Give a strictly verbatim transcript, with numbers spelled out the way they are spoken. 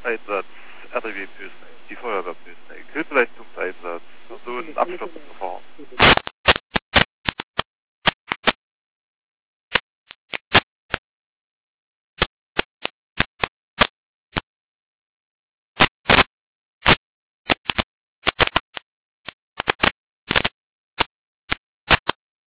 Einsatz, R D W-Bösneck, die Feuerwehr Bösneck, Hilfeleistungseinsatz, Personenabschlussverfahren.